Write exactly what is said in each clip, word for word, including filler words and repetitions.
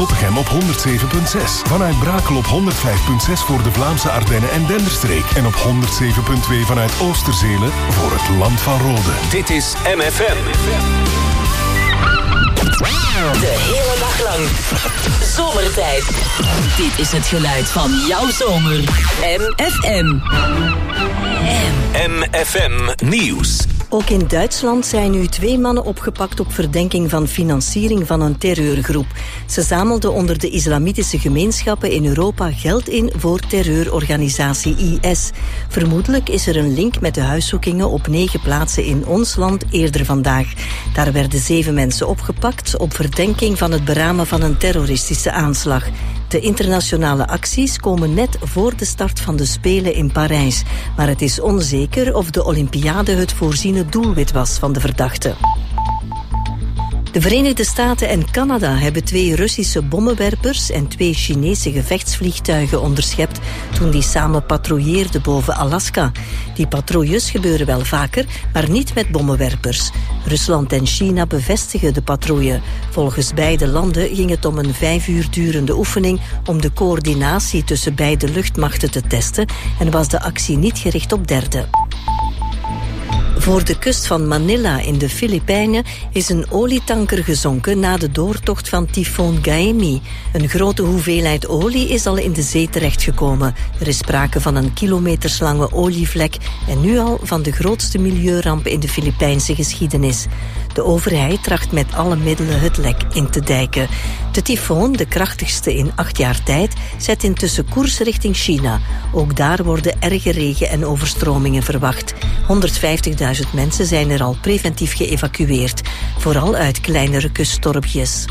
Zottegem op honderd zeven komma zes. Vanuit Brakel op honderd vijf komma zes voor de Vlaamse Ardennen en Denderstreek. En op honderd zeven komma twee vanuit Oosterzelen voor het land van Rode. Dit is M F M. De hele dag lang. Zomertijd. Dit is het geluid van jouw zomer. M F M. M F M Nieuws. Ook in Duitsland zijn nu twee mannen opgepakt op verdenking van financiering van een terreurgroep. Ze zamelden onder de islamitische gemeenschappen in Europa geld in voor terreurorganisatie I S. Vermoedelijk is er een link met de huiszoekingen op negen plaatsen in ons land eerder vandaag. Daar werden zeven mensen opgepakt op verdenking van het beramen van een terroristische aanslag. De internationale acties komen net voor de start van de Spelen in Parijs. Maar het is onzeker of de Olympiade het voorziene doelwit was van de verdachten. De Verenigde Staten en Canada hebben twee Russische bommenwerpers en twee Chinese gevechtsvliegtuigen onderschept toen die samen patrouilleerden boven Alaska. Die patrouilles gebeuren wel vaker, maar niet met bommenwerpers. Rusland en China bevestigen de patrouille. Volgens beide landen ging het om een vijf uur durende oefening om de coördinatie tussen beide luchtmachten te testen en was de actie niet gericht op derden. Voor de kust van Manila in de Filipijnen is een olietanker gezonken na de doortocht van tyfoon Gaemi. Een grote hoeveelheid olie is al in de zee terechtgekomen. Er is sprake van een kilometerslange olievlek en nu al van de grootste milieuramp in de Filipijnse geschiedenis. De overheid tracht met alle middelen het lek in te dijken. De tyfoon, de krachtigste in acht jaar tijd, zet intussen koers richting China. Ook daar worden erge regen en overstromingen verwacht. honderdvijftigduizend mensen zijn er al preventief geëvacueerd, vooral uit kleinere kustdorpjes.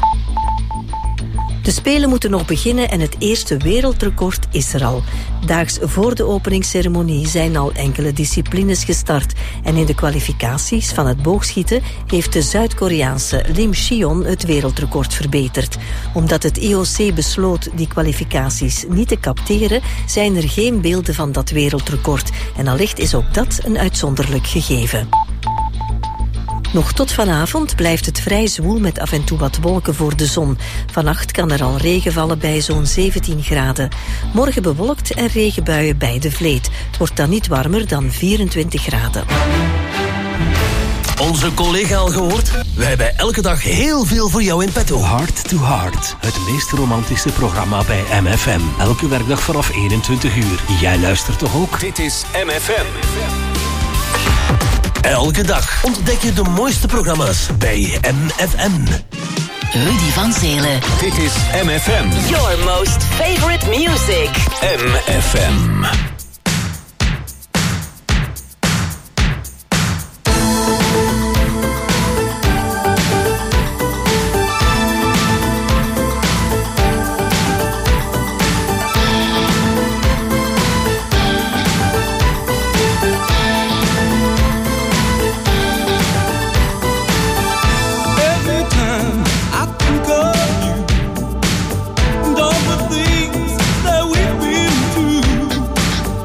De Spelen moeten nog beginnen en het eerste wereldrecord is er al. Daags voor de openingsceremonie zijn al enkele disciplines gestart. En in de kwalificaties van het boogschieten heeft de Zuid-Koreaanse Lim Chi-on het wereldrecord verbeterd. Omdat het I O C besloot die kwalificaties niet te capteren, zijn er geen beelden van dat wereldrecord. En allicht is ook dat een uitzonderlijk gegeven. Nog tot vanavond blijft het vrij zwoel met af en toe wat wolken voor de zon. Vannacht kan er al regen vallen bij zo'n zeventien graden. Morgen bewolkt en regenbuien bij de Vleet. Het wordt dan niet warmer dan vierentwintig graden. Onze collega al gehoord? Wij hebben elke dag heel veel voor jou in petto. Heart to Heart, het meest romantische programma bij M F M. Elke werkdag vanaf eenentwintig uur. Jij luistert toch ook? Dit is M F M. Elke dag ontdek je de mooiste programma's bij M F M. Rudy van Zelen. Dit is M F M. Your most favorite music. M F M. Things that we've been through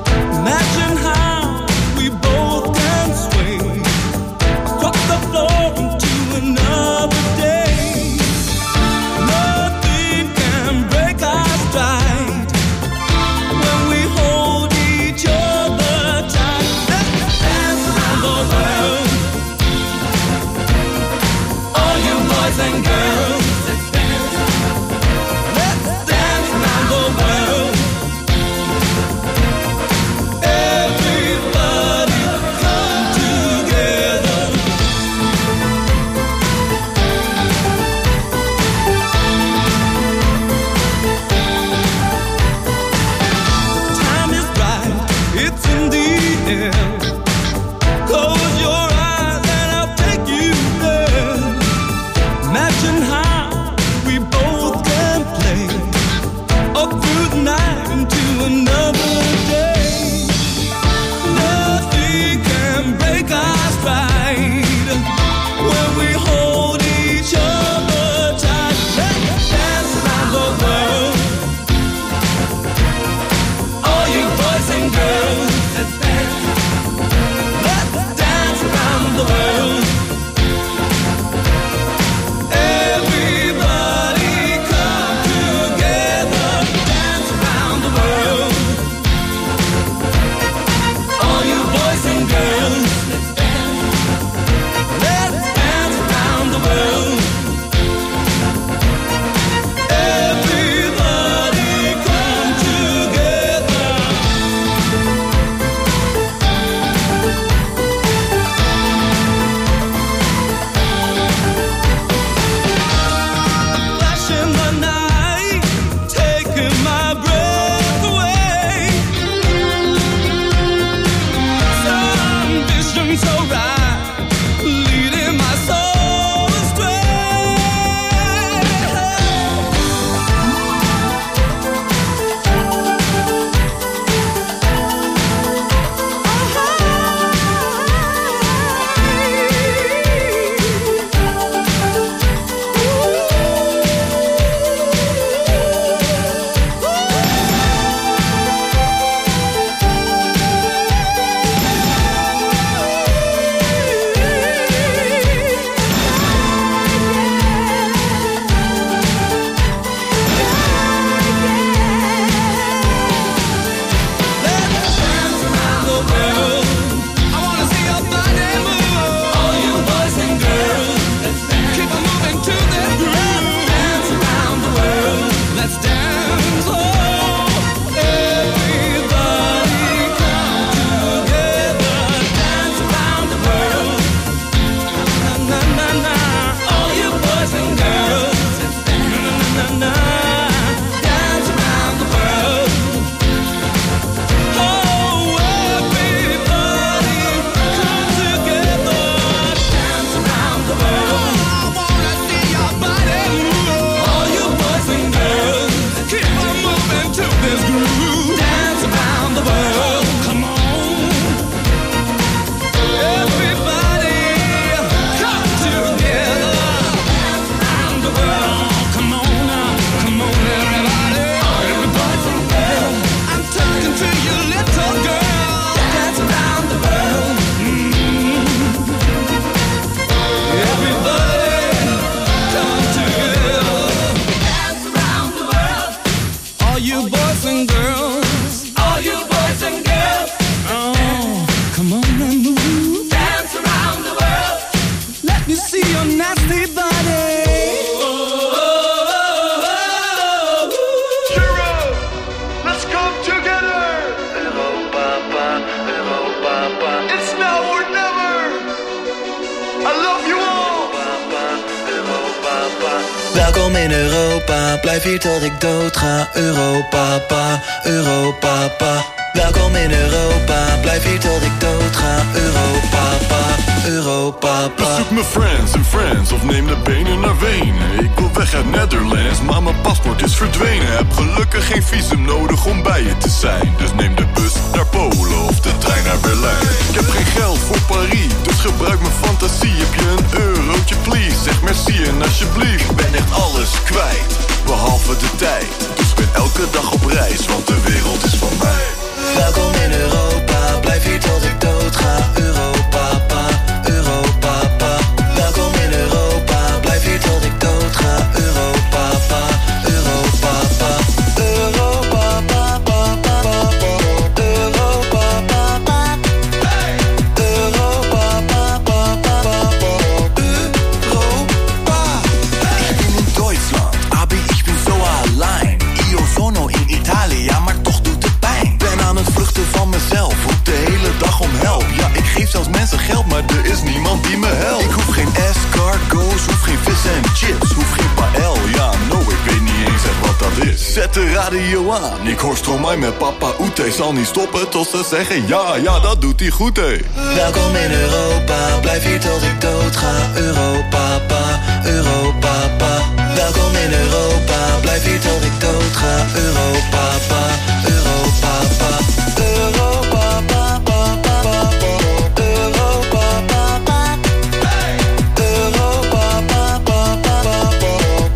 in Europa, blijf hier tot ik dood ga. Europa, pa, Europa, pa. Welkom in Europa, blijf hier tot ik dood ga. Europa, pa, Europa, pa. Bezoek mijn friends en friends of neem de benen naar Wenen. Ik wil weg uit Netherlands, maar mijn paspoort is verdwenen. Heb gelukkig geen visum nodig om bij je te zijn. Dus neem de bus naar Polen of de trein naar Berlijn. Ik heb geen geld voor Paris, dus gebruik mijn fantasie. Heb je een eurotje please, zeg merci en alsjeblieft. Ik ben echt alles kwijt, behalve de tijd. Dus ik ben elke dag op reis, want de wereld is van mij. Welkom in Europa, blijf hier tot ik dood ga. Europa, pa, Europa, pa. Welkom in Europa, blijf hier tot ik dood ga. Europa, pa, Europa, pa. Europa, pa, pa, pa, pa, pa. Europa, pa, pa. Europa, pa, pa, pa, pa, pa. Europa. Ich bin in Deutschland, aber ich bin so allein. Io sono in Italia, maar toch doet het pijn. Ben aan het vluchten van mezelf, roep de hele dag om help. Ja, ik geef zelfs mensen geld, maar er is niemand die me helpt. Ik hoef geen escargots, hoef geen vis en chips, hoef geen paella, no, ik weet niet eens echt wat dat is. Zet de radio aan, ik hoor Stromae met Papa Oete. Zal niet stoppen tot ze zeggen ja, ja, dat doet hij goed, hé. Welkom in Europa, blijf hier tot ik dood ga. Europa, pa, Europa, pa. Welkom in Europa, blijf hier tot ik dood ga. Europa, pa, Europa, pa. Europa, pa, pa, pa, pa, pa. Europa, pa, pa. Europa, pa, pa, pa, pa, pa.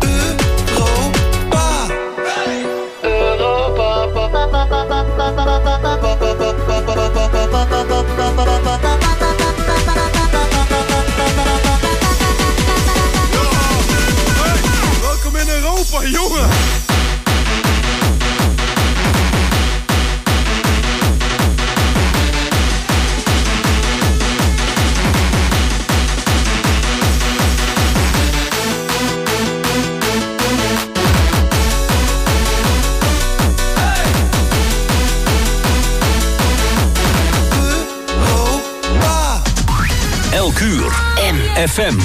Europa. Europa, pa, pa, pa, pa, pa, pa, pa, pa, pa, pa, Welkom in Europa, jongen! Elk uur M F M.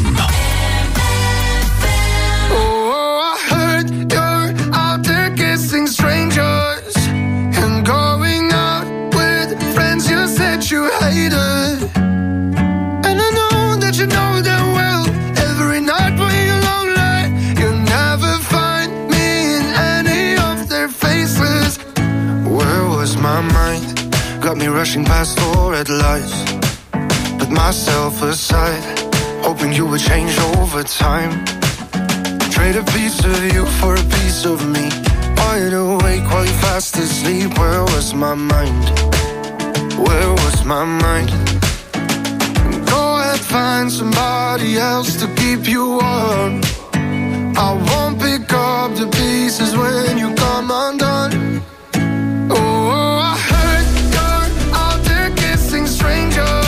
Oh, I heard you're out there kissing strangers and going out with friends you said you hated. And I know that you know them well. Every night when you're lonely, you never find me in any of their faces. Where was my mind? Got me rushing past four red lights. Put myself aside, hoping you would change over time. Trade a piece of you for a piece of me. Wide awake while you fast asleep. Where was my mind? Where was my mind? Go ahead, find somebody else to keep you warm. I won't pick up the pieces when you come undone. Oh, I heard you're out there kissing strangers.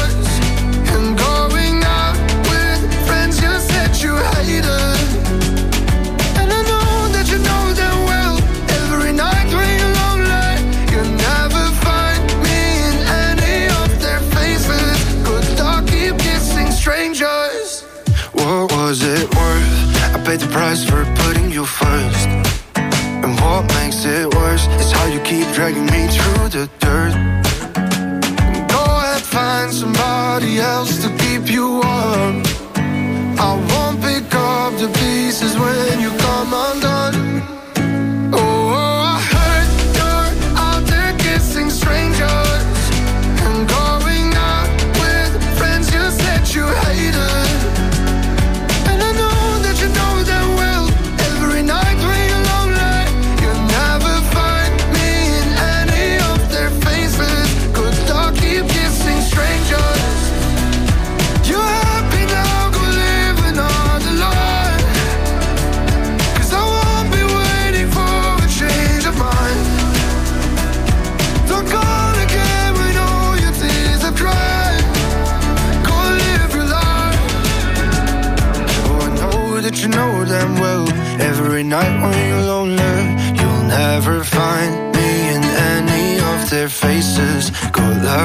What was it worth? I paid the price for putting you first. And what makes it worse is how you keep dragging me through the dirt. Go ahead, find somebody else to keep you warm. I won't pick up the pieces when you come undone. Oh, I heard you're out there kissing strangers and going out with friends you said you hated. Be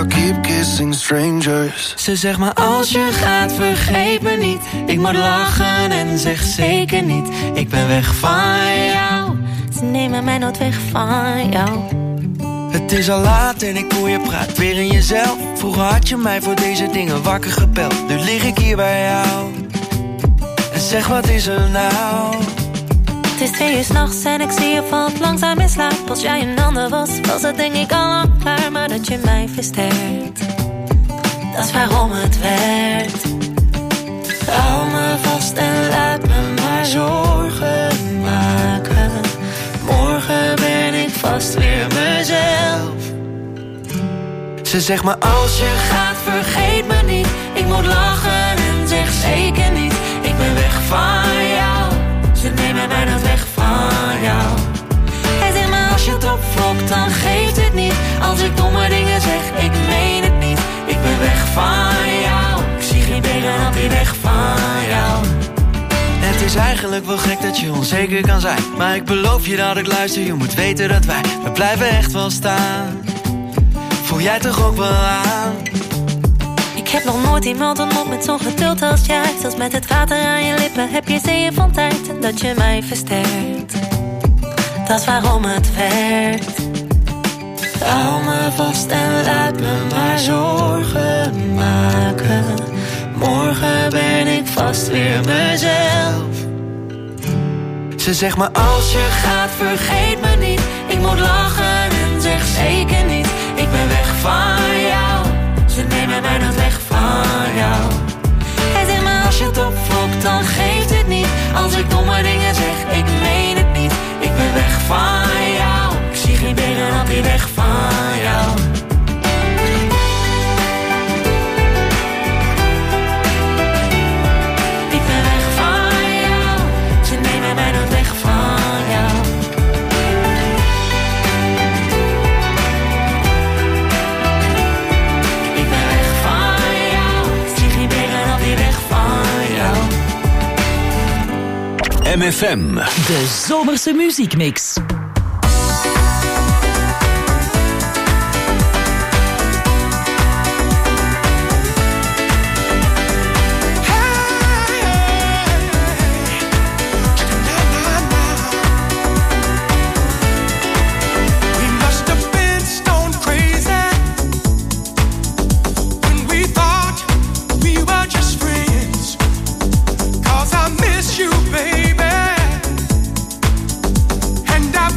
I keep kissing strangers. Ze zegt maar als je gaat vergeet me niet. Ik moet lachen en zeg zeker niet. Ik ben weg van jou. Ze nemen mij nooit weg van jou. Het is al laat en ik hoor je praat weer in jezelf. Vroeger had je mij voor deze dingen wakker gebeld. Nu lig ik hier bij jou. En zeg wat is er nou? Het is twee uur 's nachts en ik zie je valt langzaam in slaap. Als jij een ander was, was het denk ik al lang klaar. Maar dat je mij versterkt, dat is waarom het werkt. Hou me vast en laat me maar zorgen maken. Morgen ben ik vast weer mezelf. Ze zegt maar als je gaat vergeet me niet. Ik moet lachen en zeg zeker niet. Ik ben weg van jou. Ze nemen mij nooit weg van jou. Hij zegt maar als je het opvlokt dan geeft het niet. Als ik domme dingen zeg ik meen het niet. Ik ben weg van jou. Ik zie geen benen dan die weg van jou. Het is eigenlijk wel gek dat je onzeker kan zijn. Maar ik beloof je dat ik luister. Je moet weten dat wij, we blijven echt wel staan. Voel jij toch ook wel aan? Ik heb nog nooit iemand ontmoet met zo'n geduld als jij. Zelfs met het water aan je lippen heb je zeeën van tijd. En dat je mij versterkt, dat is waarom het werkt. Hou me vast en laat me maar zorgen maken. Morgen ben ik vast weer mezelf. Ze zegt maar als je gaat vergeet me niet. Ik moet lachen en zeg zeker niet. Ik ben weg van jou. Ze nemen mij nooit weg van jou. Hij zegt maar als je het opvlokt dan geeft het niet. Als ik domme dingen zeg ik meen het niet. Ik ben weg van jou. Ik zie geen benen dan die weg van jou. M F M. De zomerse muziekmix. You, baby, and I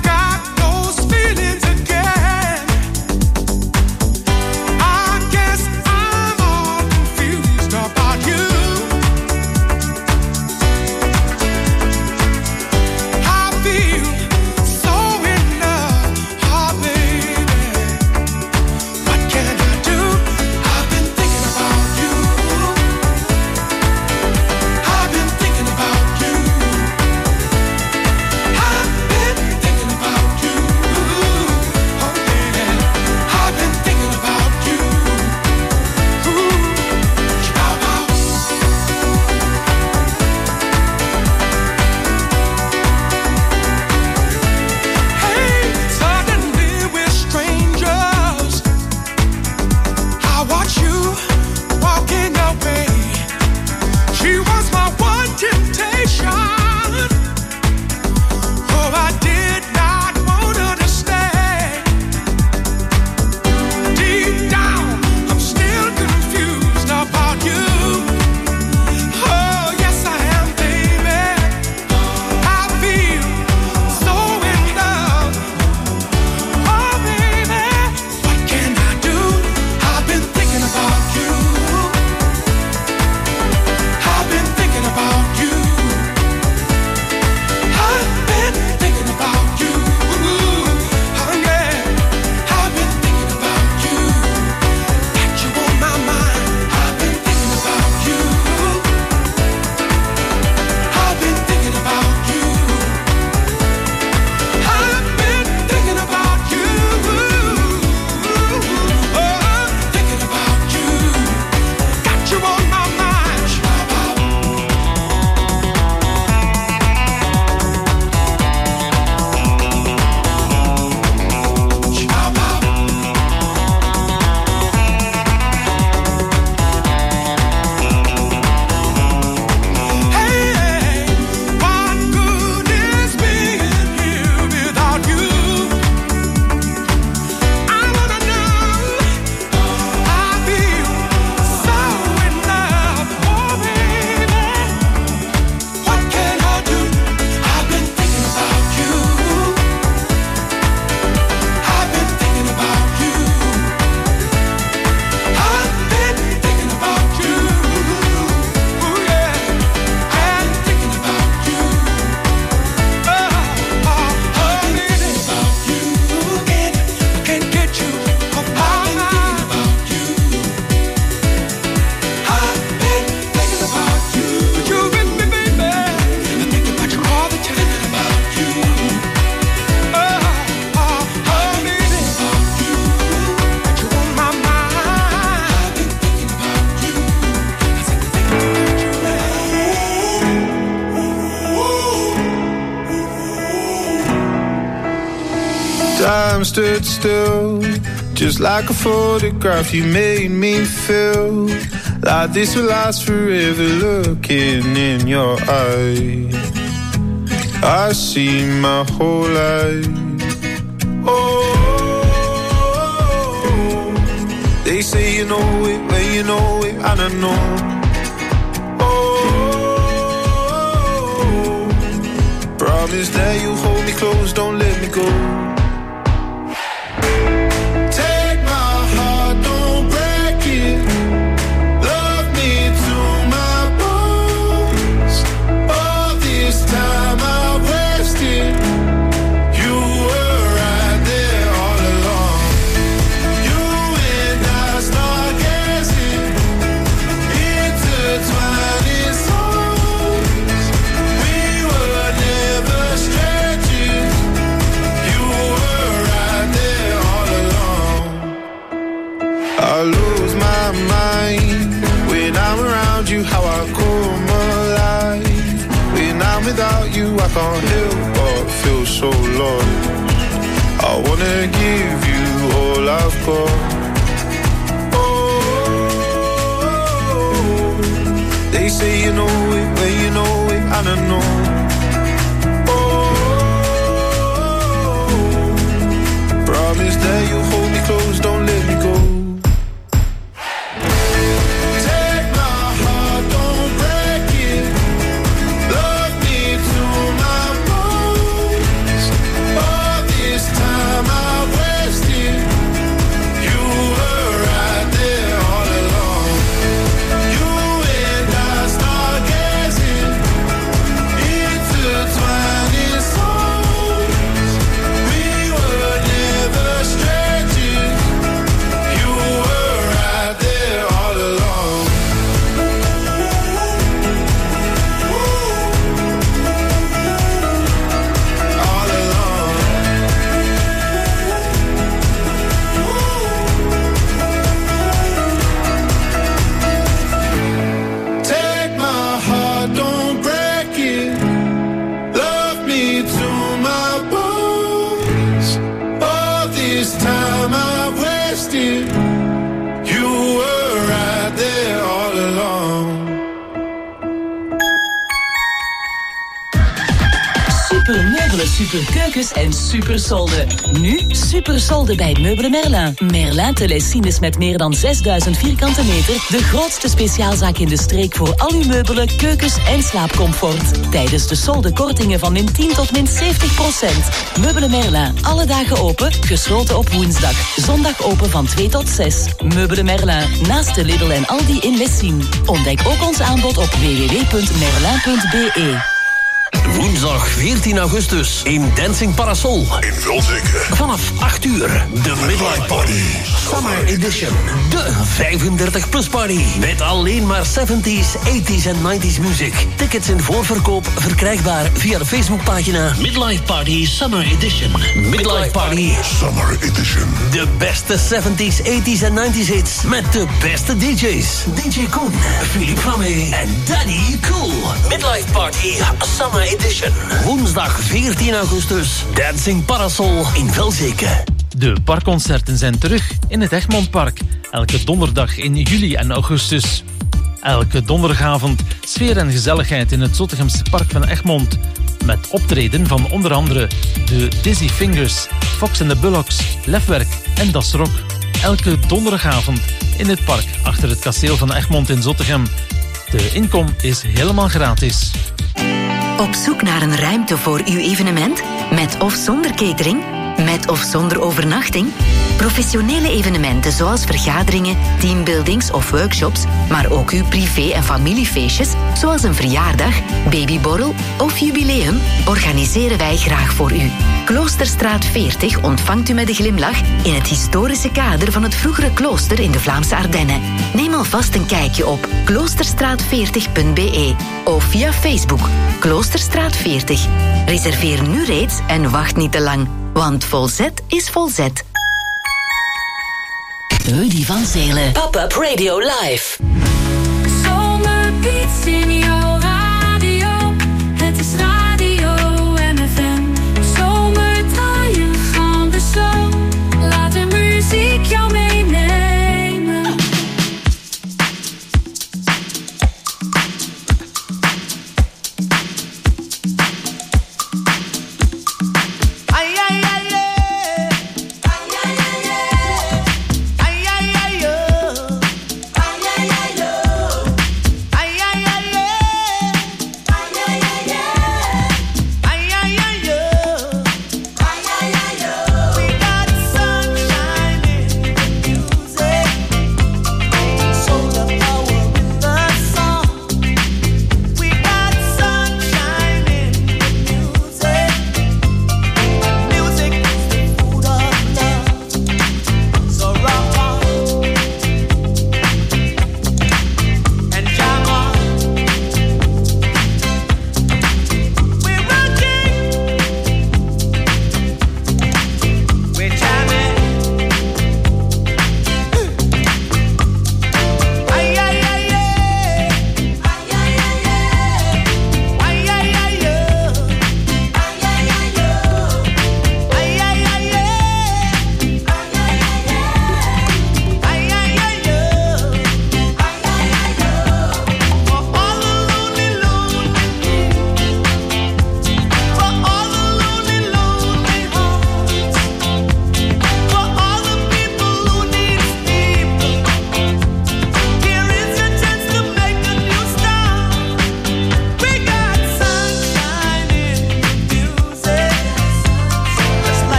Time stood still, just like a photograph. You made me feel like this will last forever. Looking in your eyes, I see my whole life. Oh, they say you know it when you know it, and I know. Oh, promise that you hold me close, don't let me go. I lose my mind when I'm around you, how I come alive. When I'm without you, I can't help but feel so lost. I wanna give you all I've got. Oh, they say you know it when you know it, and I know. Oh, promise that you'll hold me close, don't let me go. Superkeukens en supersolden. Nu supersolden bij Meubles Merlin. Merlin Telesines met meer dan zesduizend vierkante meter. De grootste speciaalzaak in de streek voor al uw meubelen, keukens en slaapcomfort. Tijdens de solden kortingen van min tien tot min zeventig procent. Meubles Merlin. Alle dagen open, gesloten op woensdag. Zondag open van twee tot zes. Meubles Merlin. Naast de Lidl en Aldi in Lessien. Ontdek ook ons aanbod op w w w punt merlin punt b e. Woensdag veertien augustus in Dancing Parasol. In Vulzeke. Vanaf acht uur. De Midlife Party. Summer Edition. De vijfendertig plus party. Met alleen maar zeventies, tachtiger en negentiger muziek. Tickets in voorverkoop verkrijgbaar via de Facebookpagina Midlife Party Summer Edition. Midlife Party Summer Edition. De beste zeventies, tachtiger en negentiger hits. Met de beste D J's. D J Koen, Philippe Flamme en Danny Cool. Midlife Party Summer Edition. Woensdag veertien augustus. Dancing Parasol in Velzeke. De parkconcerten zijn terug in het Egmondpark. Elke donderdag in juli en augustus. Elke donderdagavond sfeer en gezelligheid in het Zottegemse Park van Egmond. Met optreden van onder andere de Dizzy Fingers, Fox and the Bullocks, Lefwerk en Das Rock. Elke donderdagavond in het park achter het kasteel van Egmond in Zottegem. De inkom is helemaal gratis. Op zoek naar een ruimte voor uw evenement? Met of zonder catering? Met of zonder overnachting? Professionele evenementen zoals vergaderingen, teambuildings of workshops, maar ook uw privé- en familiefeestjes, zoals een verjaardag, babyborrel of jubileum, organiseren wij graag voor u. Kloosterstraat veertig ontvangt u met een glimlach in het historische kader van het vroegere klooster in de Vlaamse Ardennen. Neem alvast een kijkje op kloosterstraat veertig punt b e of via Facebook Kloosterstraat veertig. Reserveer nu reeds en wacht niet te lang, want volzet is volzet. Rudy van Zelen. Pop-up Radio Live. Zomerbeats in jouw radio. Het is Radio M F M. Zomerdraaien gaan de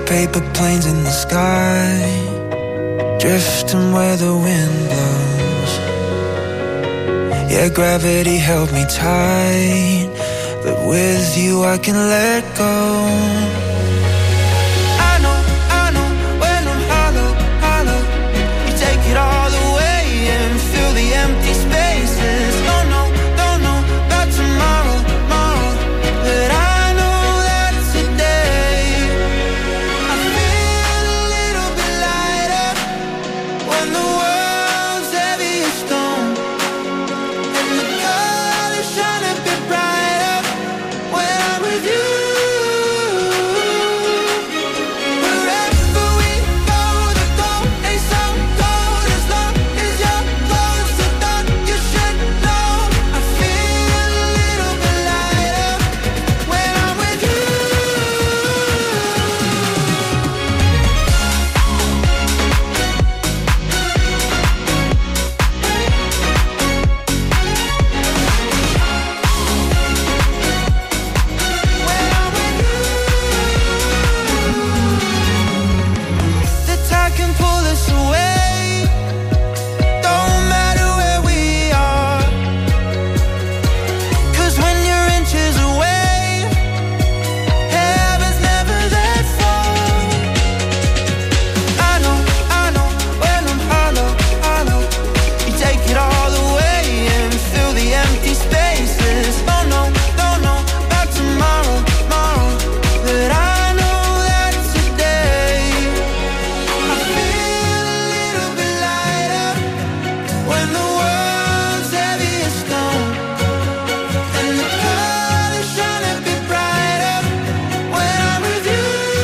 paper planes in the sky, drifting where the wind blows. Yeah, gravity held me tight, but with you I can let go. I know, I know, when I'm hollow, hollow, you take it all away and fill the empty spaces. Don't know, don't know about tomorrow, tomorrow, but I know that it's a day. I feel a little bit lighter when the world's heavy as stone, and the colors shine a bit brighter when I'm with you. Wherever we go, the goal ain't so cold as long as you're close. I thought you should know. I feel a little bit lighter when I'm with you. The tide can pull us away, don't matter where we are, 'cause when you're inches away, heaven's never that far. I know, I know, when I'm hollow, hollow, you take it all away and fill the empty spaces. Don't know, don't know about tomorrow, tomorrow, but I know that it's a day. I feel a little bit lighter when the world's heavy as stone, and the colors shine a bit brighter when I'm with you.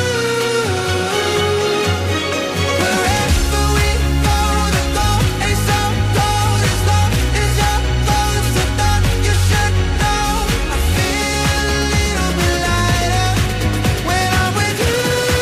Wherever we go, the goal ain't so cold as long as you're close. I thought you should know. I feel a little bit lighter when I'm with you.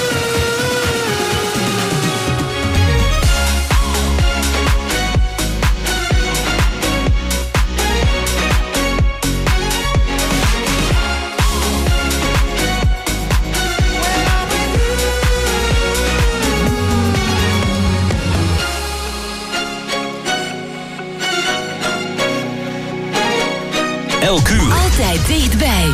Elk uur. Altijd dichtbij.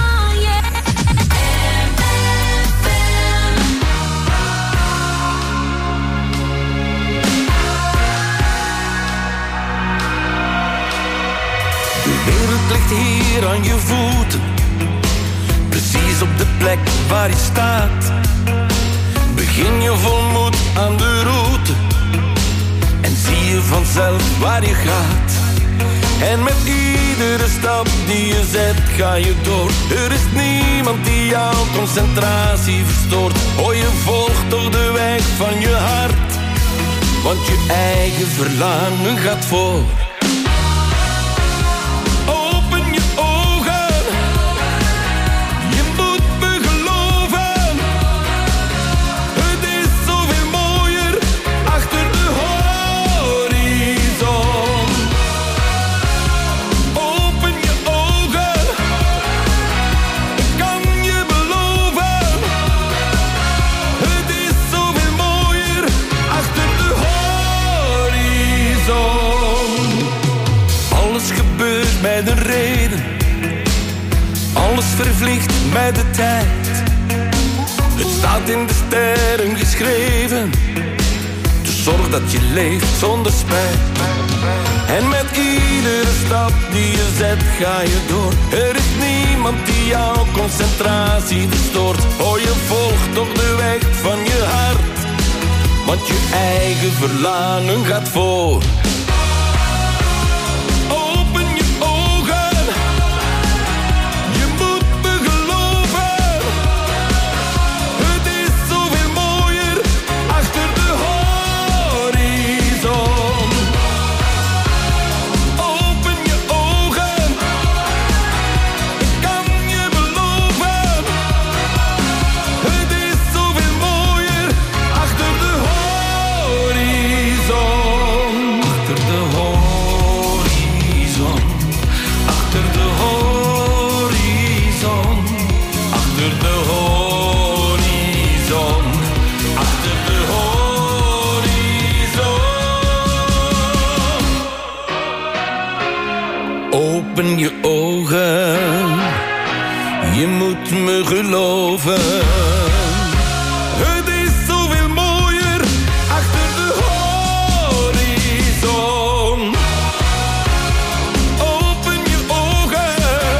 De wereld ligt hier aan je voeten, precies op de plek waar je staat. Begin je vol moed aan de route en zie je vanzelf waar je gaat. En met iedere stap die je zet ga je door. Er is niemand die jouw concentratie verstoort. Oh, je volgt toch de weg van je hart, want je eigen verlangen gaat voor. Open je ogen, je moet me geloven. Het is zoveel mooier achter de horizon. Open je ogen, ik kan je beloven. Het is zoveel mooier achter de horizon. Alles gebeurt met een reden, alles vervliegt met de tijd. Het staat in de sterren geschreven, dus zorg dat je leeft zonder spijt. En met iedere stap die je zet ga je door. Er is niemand die jouw concentratie verstoort. Oh, je volgt toch de weg van je hart, want je eigen verlangen gaat voor. Open je ogen, je moet me geloven. Het is zoveel mooier achter de horizon. Open je ogen, ik kan je beloven. Het is zoveel mooier achter de horizon. je ogen. Je moet me geloven. Het is zoveel mooier achter de horizon. Open je ogen.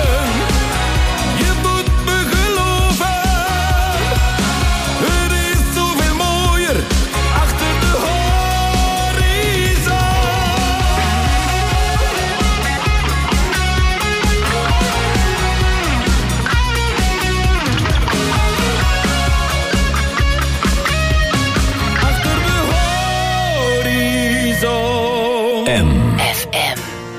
Je moet me geloven. Het is zoveel mooier achter de horizon. F M.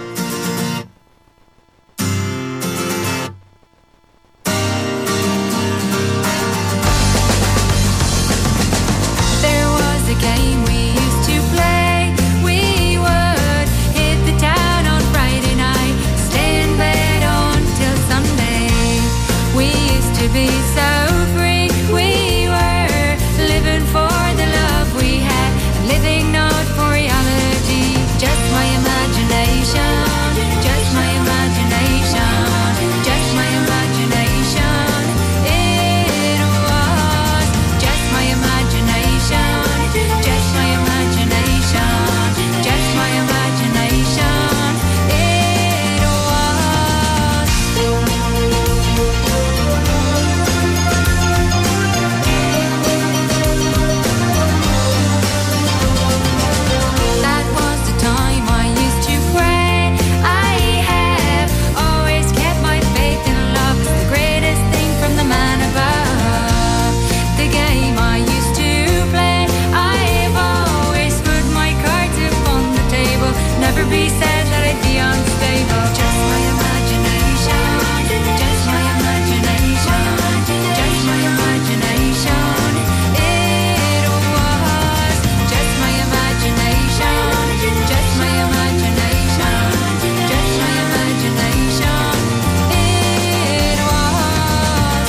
There was a game we used to play. We would hit the town on Friday night, stay in bed until Sunday. We used to be so free. We were living for the love we had, living not for reality. Just my imagination, just my imagination, just my imagination. It was just my imagination, just my imagination, just my imagination. It was. That was the time I used to pray. I have always kept my faith in love. It's the greatest thing from the man above. The game I used to play. I've always put my cards upon the table. Never be said that I'd be unstable. Just my imagination, just my imagination, just my imagination. It was just my imagination, just my imagination, just my imagination. It was.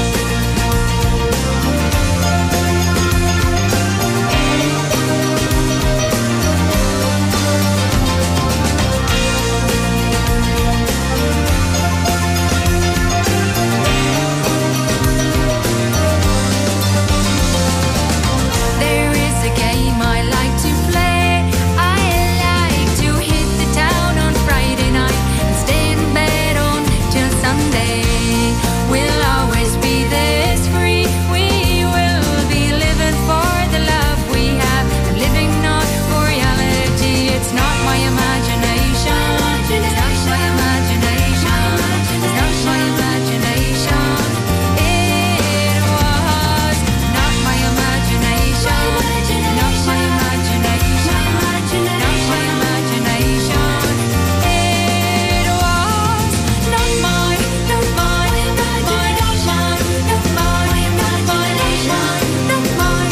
There is a game I like to play. I like to hit the town on Friday night and stay in bed until Sunday. We'll always be this free. We will be living for the love we have, living not for reality. It's not my imagination. It's not my imagination. It's not my imagination. It was not my imagination. Not my imagination. Not my imagination. It was not my, not my, not my, not mine, not mine, not my, not mine, not mine.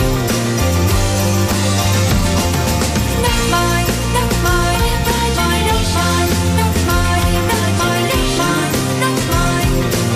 Not mine, not mine, not mine, not mine, not mine, not mine, not mine, not mine.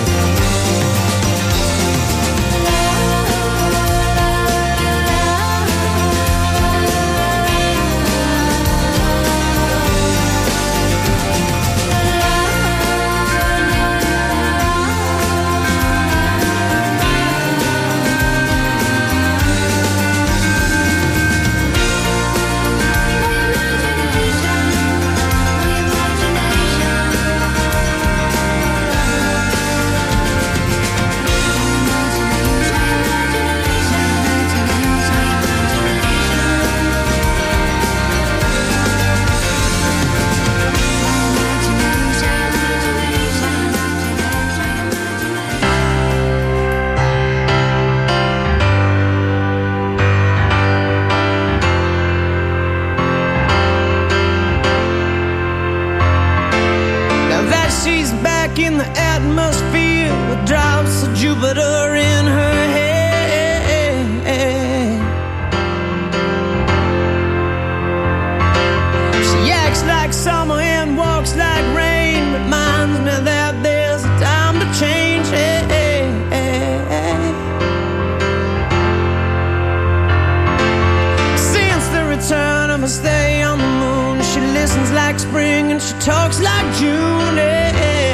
Now that she's back in the atmosphere with drops of Jupiter in her head. She acts like summer and walks like rain. Reminds me that there's a time to change. Since the return of a stay on the moon, she listens like spring and she talks like June.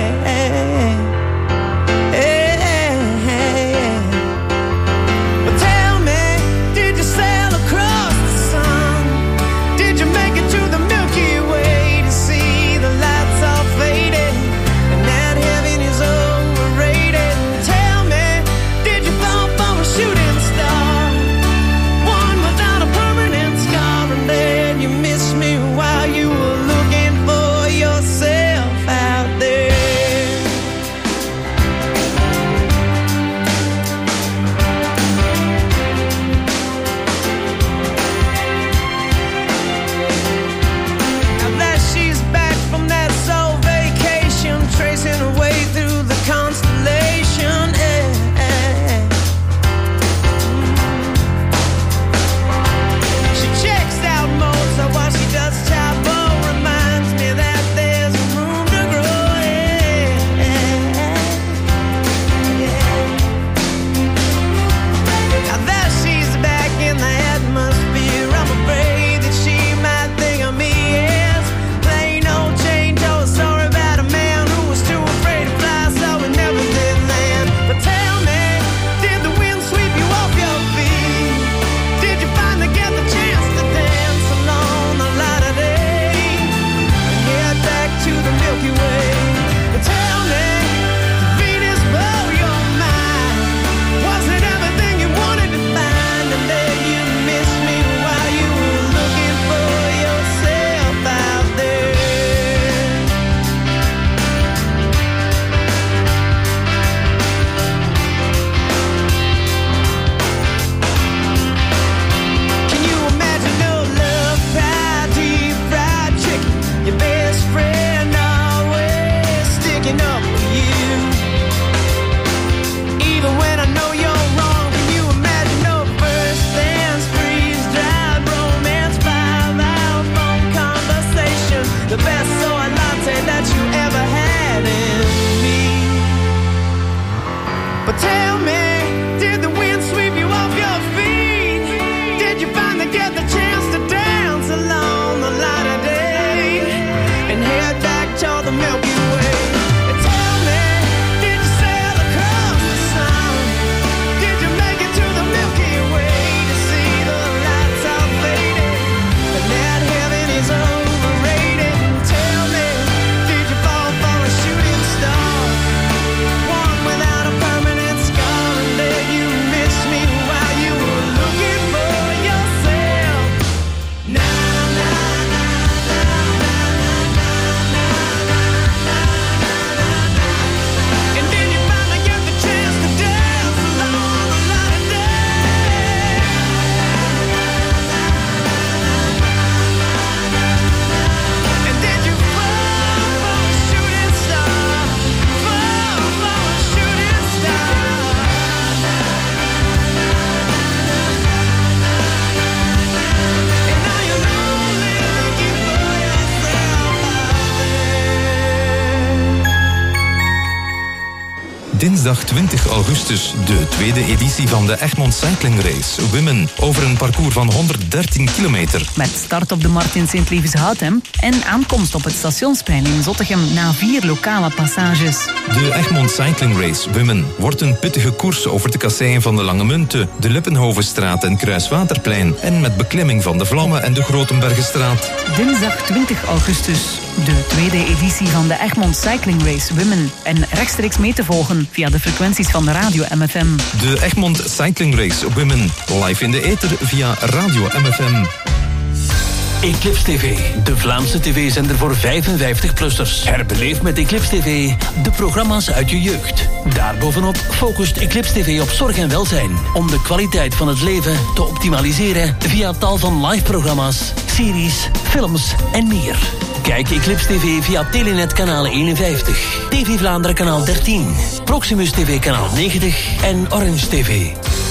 Dinsdag twintig augustus, de tweede editie van de Egmond Cycling Race Women. Over een parcours van honderddertien kilometer. Met start op de Markt in Sint-Levens-Houtem en aankomst op het Stationsplein in Zottegem na vier lokale passages. De Egmond Cycling Race Women wordt een pittige koers over de kasseien van de Lange Munten, de Lippenhovenstraat en Kruiswaterplein en met beklimming van de Vlammen en de Grotenbergenstraat. Dinsdag twintig augustus, de tweede editie van de Egmond Cycling Race Women. En rechtstreeks mee te volgen via de frequenties van de Radio M F M. De Egmond Cycling Race Women, live in de ether via Radio M F M. Eclipse T V, de Vlaamse tv-zender voor vijfenvijftig-plussers. Herbeleef met Eclipse T V de programma's uit je jeugd. Daarbovenop focust Eclipse T V op zorg en welzijn, om de kwaliteit van het leven te optimaliseren via tal van live-programma's, series, films en meer. Kijk Eclipse T V via Telenet kanaal eenenvijftig, T V Vlaanderen kanaal dertien, Proximus T V kanaal negentig en Orange T V.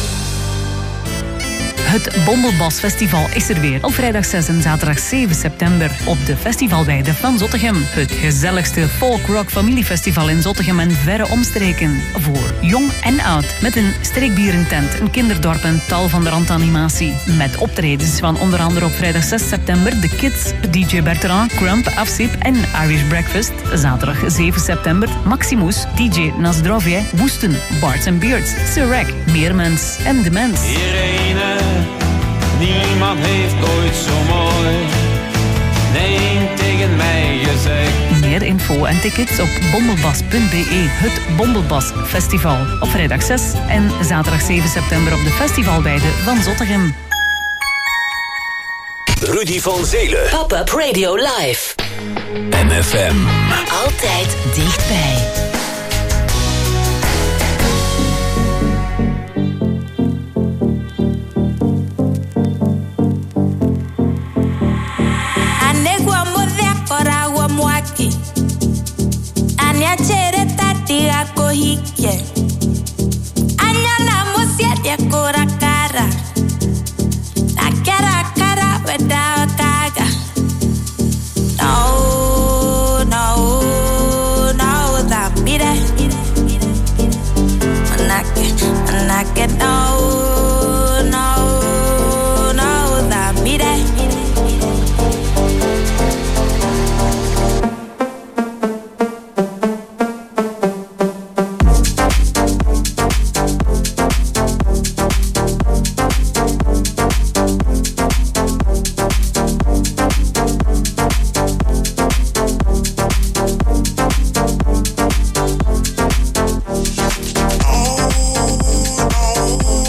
Het Bombelbas Festival is er weer op vrijdag zes en zaterdag zeven september op de festivalweide van Zottegem. Het gezelligste folk-rock familiefestival in Zottegem en verre omstreken. Voor jong en oud. Met een streekbierentent, een kinderdorp en tal van de randanimatie. Met optredens van onder andere op vrijdag zes september The Kids, D J Bertrand, Crump, Afsip en Irish Breakfast. Zaterdag zeven september Maximus, D J Nasdrovje, Woesten, Bards and Beards, Sirek, Meermens en De Mens. Irene, niemand heeft ooit zo mooi nee tegen mij gezegd. Meer info en tickets op bombelbas punt b e. Het Bombelbas Festival. Op vrijdag zes en zaterdag zeven september op de festivalweide van Zottegem. Rudy van Zelen. Pop-up Radio Live. M F M. Altijd dichtbij. Aniachere tati ako hike Anyana musiete kura kara Na kara kara weda kaga No, no, no Da mire Manake, manake no, no, no Da mire Oh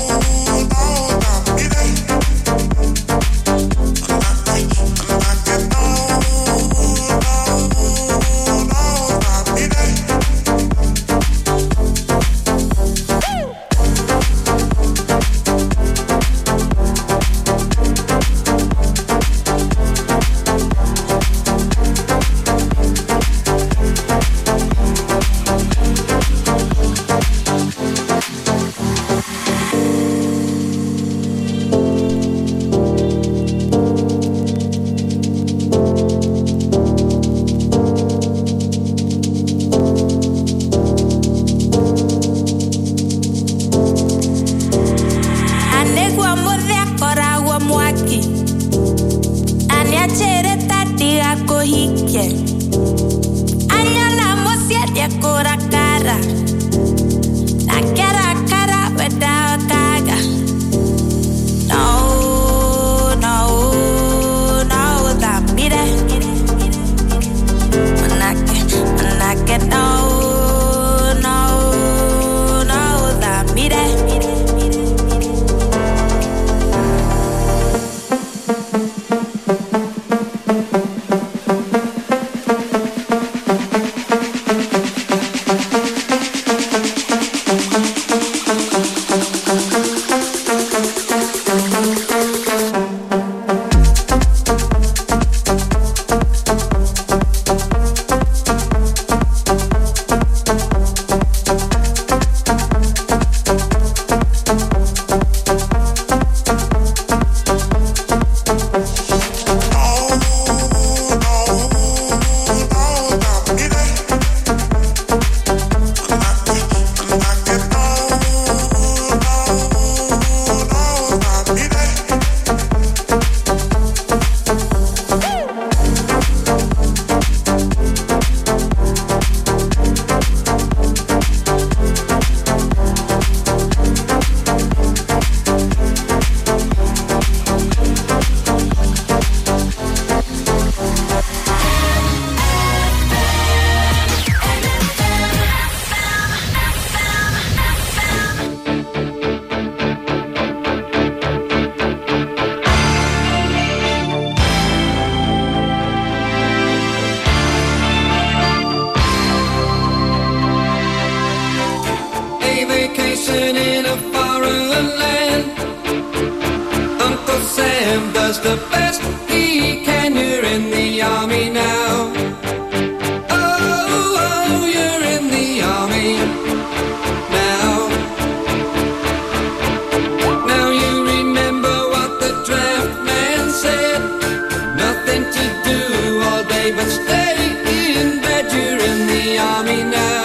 vacation in a foreign land. Uncle Sam does the best he can. You're in the army now. Oh, oh, you're in the army now. Now you remember what the draft man said. Nothing to do all day but stay in bed. You're in the army now.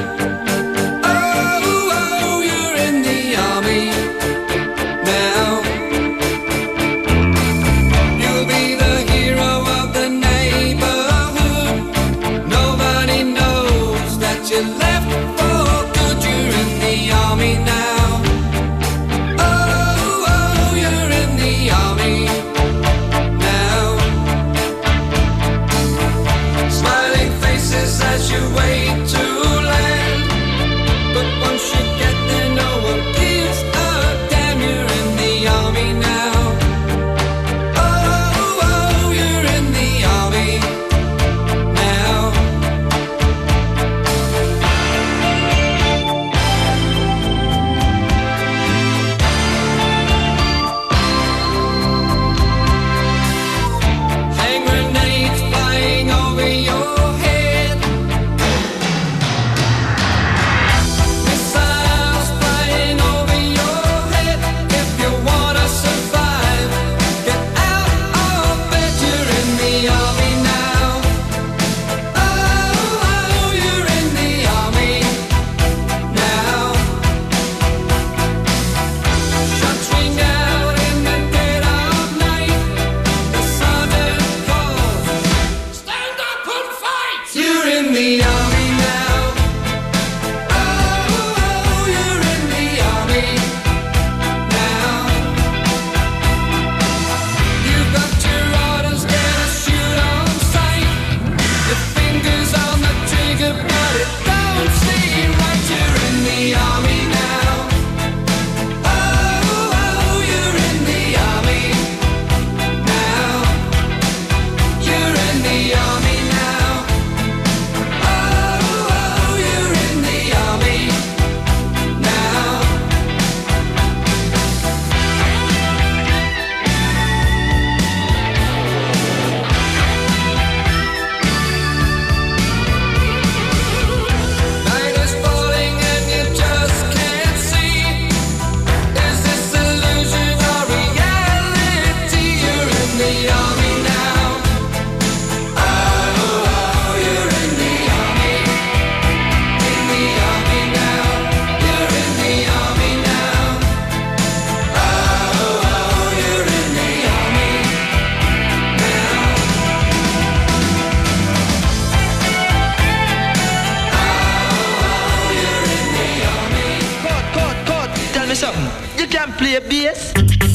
Play bass.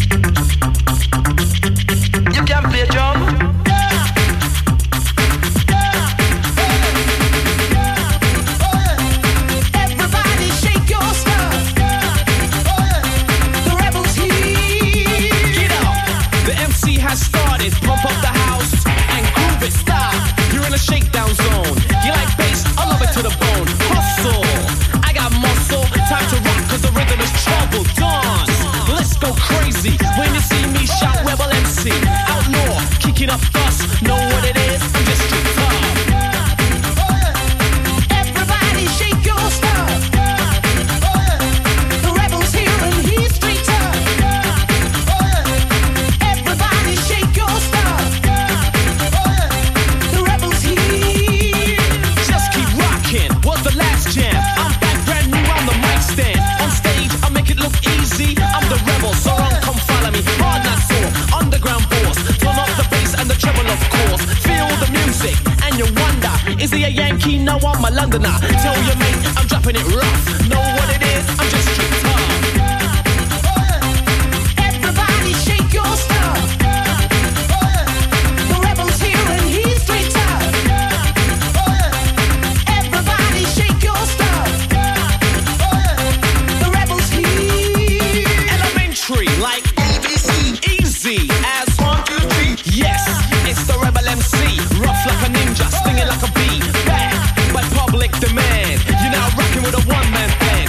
You can play drum. Everybody shake your stuff. The rebels here. Get up. The M C has started. Pump up the house and groove it. Stop. You're in a shakedown zone. You like bass? I love it to the bone. Hustle. I got muscle. Time to rock 'cause the rhythm is trouble. Dance. Let's go crazy when you see me shout Rebel M C. Outlaw, kicking up dust. Know what it is? I'm just straight tough. Everybody shake your stuff. The rebels here and he's straight tough. Everybody shake your stuff. The rebels here. Just keep rocking. Was the last jam? I'm back brand new on the mic stand. On stage, I make it look easy. I'm the rebel, so run, come follow me. Hard not sore, underground boss. Turn up the bass and the treble, of course. Feel the music and you wonder, is he a Yankee? No, I'm a Londoner. Tell your mate I'm dropping it rough. Know what it is? I'm just straight tough. Everybody shake your stuff. The rebels here and he's straight tough. Everybody shake your stuff. The rebels here. Elementary, like A B C. Easy as one, two, three. Yes, it's the Rebel M C. Rough like a ninja, stinging like a bee. Back by public demand. You're now rocking with a one-man band.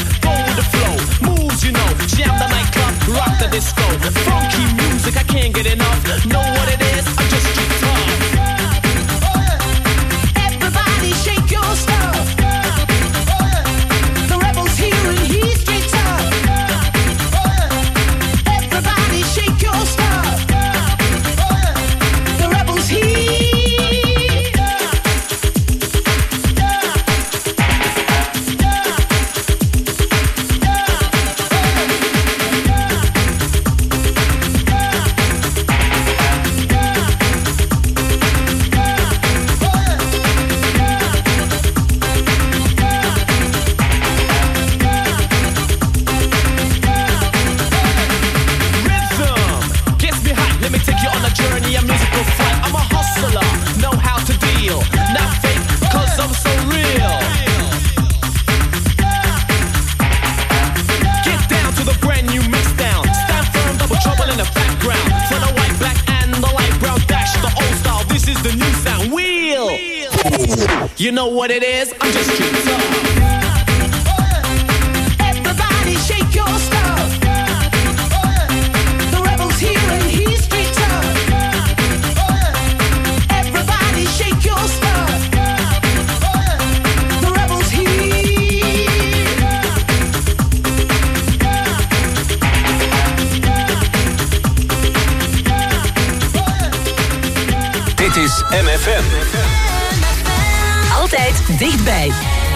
You know what it is? I'm just street tough. Everybody shake your stuff. The rebel's here and he's street tough. Everybody shake your stuff. The rebel's here. Dit is M F M. Altijd dichtbij.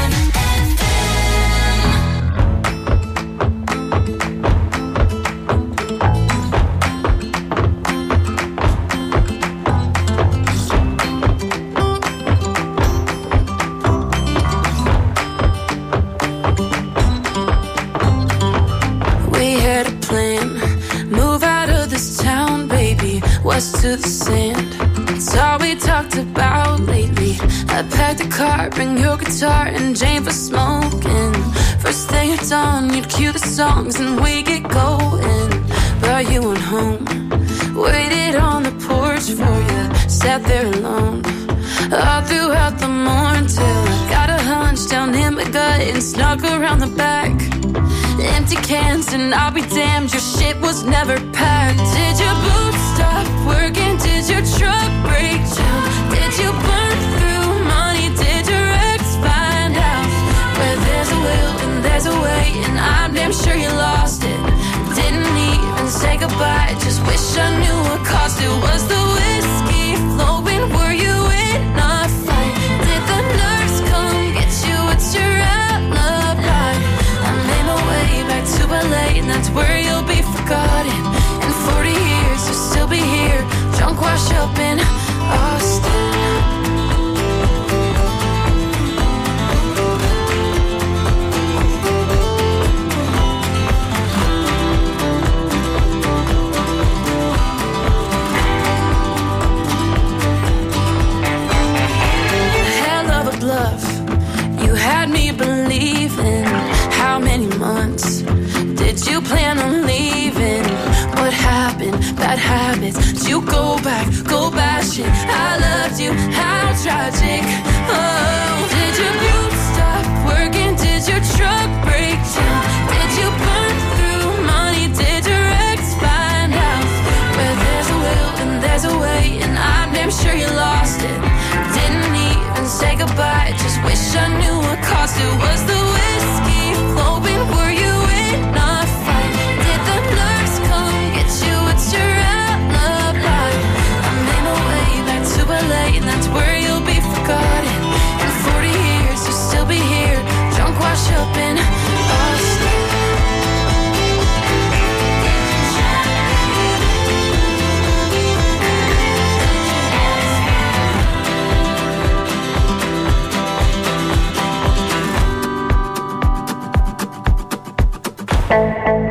We had a plan, move out of this town, baby, west to the sand. It's all we talked about lately. I packed a car, bring your guitar and Jane for smoking. First thing at dawn, you'd cue the songs and we get going. But you went home, waited on the porch for you, sat there alone all throughout the morning till I got a hunch down in my gut and snuck around the back. Empty cans and I'll be damned, your shit was never packed. Did your boots stop working? Did your truck break down? Did you burn through money? Did your ex find out? Where there's a will and there's a way, and I'm damn sure you lost it. Didn't even say goodbye, just wish I knew what cost it. Was the whiskey flowing? Were you in a fight? Did the nurse come get you? What's your alibi? I made my way back to L A, and that's where you'll be forgotten. In forty years you'll still be here, drunk wash up in Austin. Hell of a bluff, you had me believing. How many months did you plan on leaving? What happened? Bad habits. Did you go back, go bashing? I loved you, how tragic. Oh, did your boots stop working? Did your truck break down? Did you burn through money? Did your ex find out? Where there's a will and there's a way, and I'm damn sure you lost it. Didn't even say goodbye, just wish I knew what cost it. Was the whiskey flowing? Were you in a fight? Did the nurse come get you? It's your alibi. I made my way back to L A, and that's where you'll be forgotten. In forty years you'll still be here, drunk wash up in Austin. Thank you.